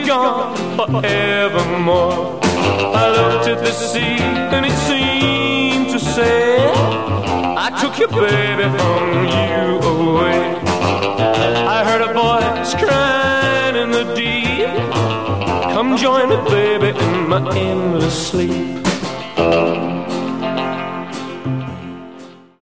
gone forevermore. I looked at the sea and it seemed to say, I took your baby from you away. I heard a voice crying in the deep, come join me, baby, in my endless sleep.